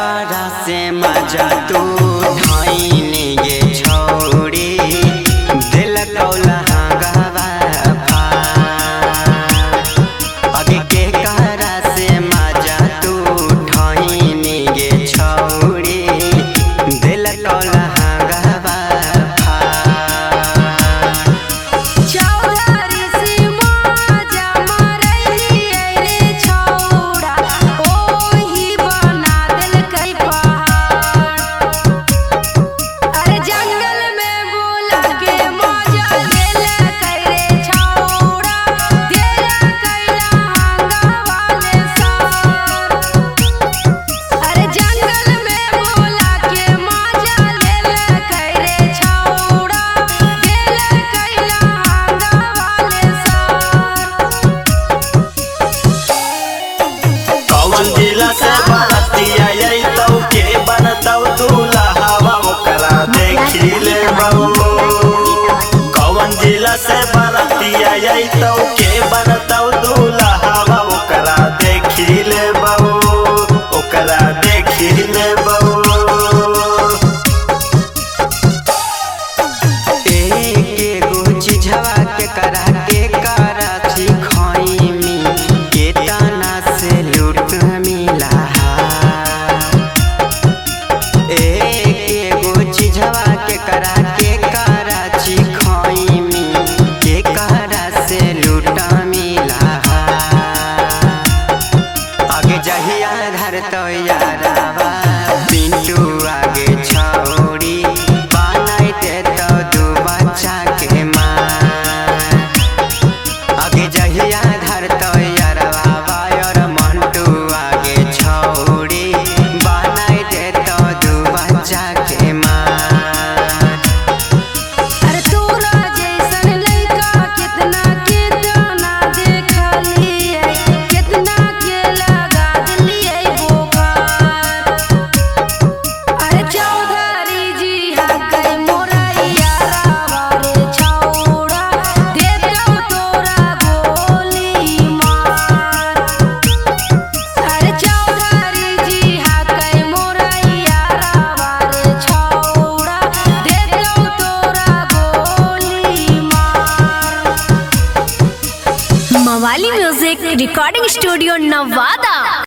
करा से मजा तू ढाईने गे छोड़ी दिल कौला गवा आगे के करा से मजा तू ढाईने गे छोड़ी दिल कौला जिला से बरतिया यही तो के बनतौ दूल्हा हवा ओकरा देखी ले बहू। कौन जिला से बरतिया यही तो के बनतौ दूल्हा हवा ओकरा देखी ले बहू, ओकरा देखी ले बहू। एक गो चिझवा के करा छी खोई में के तना से लूट मिला। एक गो चिझवा के करा छी खोई में के करा से लूट मिला। आगे जहिया घर तो यारावा पिंटू आगे छोड़ी बनाई दे तो दू बच्चा के माँ। आगे जहिया घर तो यारवा और मंटू आगे छोड़ी बनाई दे तो दू बच्चा के माँ। अरे तोरा जैसन लइका कितना कितना देखलिए, कितना के लगा दिलिए बोखार। अरे चौधरी जी हकै मोरा यारावा रे छौड़ा देतौ तोरा गोली मार। अरे चौधरी जी हकै मोरा यारावा रे छौड़ा देतौ तोरा गोली मार। मवाली म्यूजिक रिकॉर्डिंग स्टूडियो नवादा।